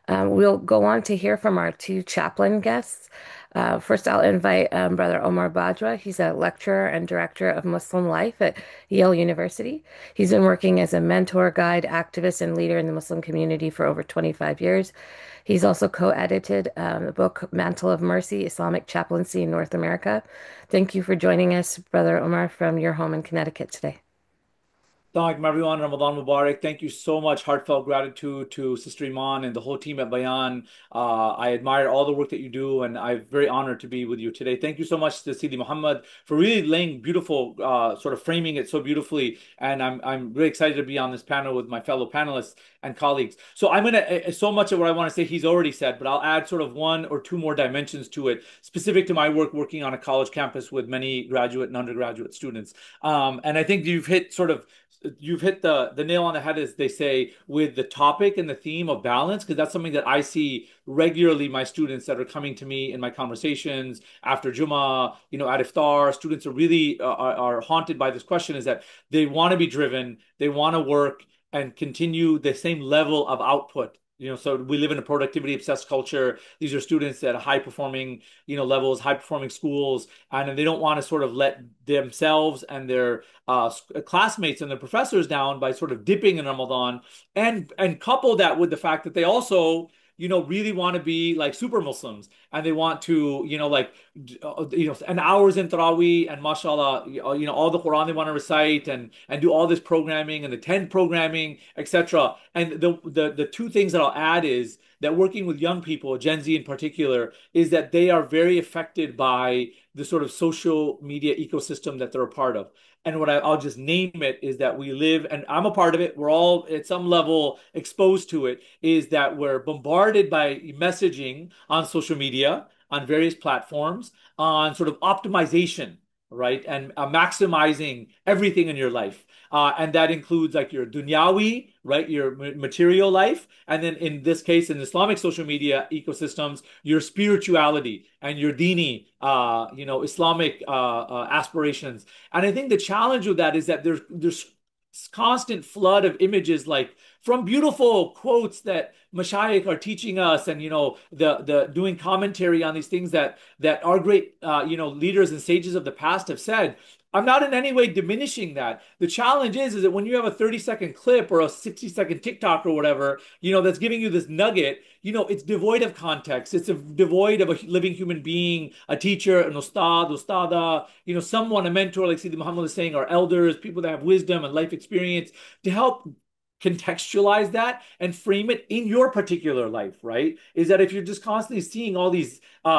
We'll go on to hear from our two chaplain guests. First, I'll invite Brother Omar Badra. He's a lecturer and director of Muslim life at Yale University. He's been working as a mentor, guide, activist, and leader in the Muslim community for over 25 years. He's also co-edited the book Mantle of Mercy, Islamic Chaplaincy in North America. Thank you for joining us, Brother Omar, from your home in Connecticut today. Assalamualaikum everyone, Ramadan Mubarak. Thank you so much. Heartfelt gratitude to Sister Iman and the whole team at Bayan. I admire all the work that you do, and I'm very honored to be with you today. Thank you so much to Sidi Muhammad for really laying beautiful, sort of framing it so beautifully. And I'm really excited to be on this panel with my fellow panelists and colleagues. So I'm gonna so much of what I want to say he's already said, but I'll add sort of one or two more dimensions to it, specific to my work working on a college campus with many graduate and undergraduate students. And I think you've hit the nail on the head, as they say, with the topic and the theme of balance, because that's something that I see regularly. My students that are coming to me in my conversations after Jummah, at iftar, students are really are haunted by this question: is that they want to be driven, they want to work and continue the same level of output. So we live in a productivity obsessed culture. These are students at high performing, levels, high performing schools, and they don't want to sort of let themselves and their classmates and their professors down by sort of dipping in Ramadan, and couple that with the fact that they also really want to be like super Muslims, and they want to, and hours in Taraweeh and mashallah, all the Quran they want to recite and do all this programming and attend programming, etc. And the two things that I'll add is that working with young people, Gen Z in particular, is that they are very affected by the sort of social media ecosystem that they're a part of. And I'll just name it is that we live, and I'm a part of it, we're all at some level exposed to it, is that we're bombarded by messaging on social media, on various platforms, on sort of optimization, right? And maximizing everything in your life. And that includes like your dunyawi, right? Your material life. And then in this case, in Islamic social media ecosystems, your spirituality and your dini, Islamic aspirations. And I think the challenge with that is that there's constant flood of images, like from beautiful quotes that mashayikh are teaching us, and the doing commentary on these things that our great leaders and sages of the past have said. I'm not in any way diminishing that. The challenge is that when you have a 30-second clip or a 60-second TikTok or whatever, that's giving you this nugget, it's devoid of context. It's devoid of a living human being, a teacher, an ustad, ustada, someone, a mentor, like Sidi Muhammad is saying, our elders, people that have wisdom and life experience to help contextualize that and frame it in your particular life, right? Is that if you're just constantly seeing all these,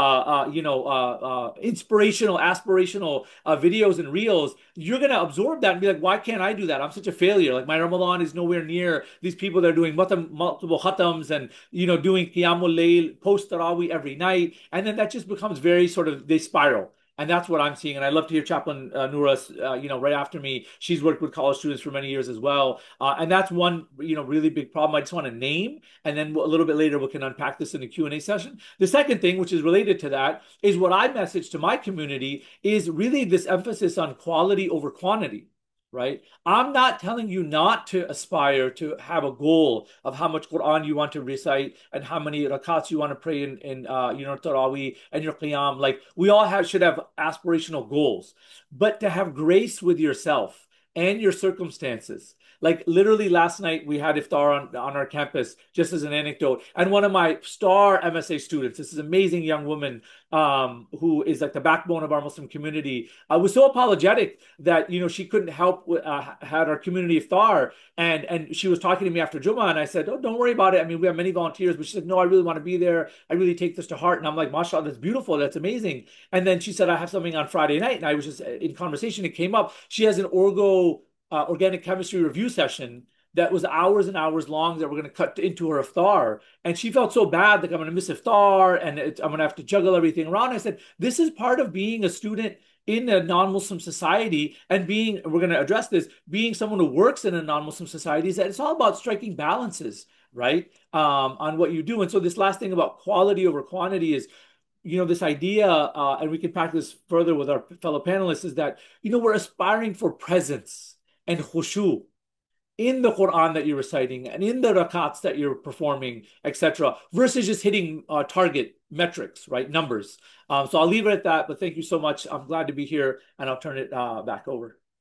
inspirational, aspirational videos and reels, you're going to absorb that and be like, why can't I do that? I'm such a failure. Like my Ramadan is nowhere near these people that are doing multiple khatams and, doing Qiyamul Layl, post Taraweeh every night. And then that just becomes very sort of, they spiral. And that's what I'm seeing. And I love to hear Chaplain Noura's, right after me. She's worked with college students for many years as well. And that's one, really big problem I just want to name. And then a little bit later, we can unpack this in the Q&A session. The second thing, which is related to that, is what I message to my community is really this emphasis on quality over quantity. Right? I'm not telling you not to aspire to have a goal of how much Quran you want to recite and how many rakats you want to pray in Taraweeh and your Qiyam. Like we all should have aspirational goals, but to have grace with yourself and your circumstances. Like literally last night we had iftar on our campus, just as an anecdote. And one of my star MSA students, this is an amazing young woman, who is like the backbone of our Muslim community, was so apologetic that she couldn't help had our community iftar, and she was talking to me after Jummah, and I said, "Oh, don't worry about it. I mean, we have many volunteers," but she said, "No, I really want to be there. I really take this to heart." And I'm like, "Mashallah, that's beautiful. That's amazing." And then she said, "I have something on Friday night," and I was just in conversation. It came up. She has an organic chemistry review session that was hours and hours long that we're going to cut into her iftar. And she felt so bad, like I'm going to miss iftar and I'm going to have to juggle everything around. I said, this is part of being a student in a non-Muslim society, and we're going to address this, being someone who works in a non-Muslim society, is that it's all about striking balances, right? On what you do. And so this last thing about quality over quantity is, this idea, and we can practice further with our fellow panelists, is that, we're aspiring for presence and khushu, in the Quran that you're reciting and in the rakats that you're performing, etc., versus just hitting target metrics, right? Numbers. So I'll leave it at that. But thank you so much. I'm glad to be here, and I'll turn it back over.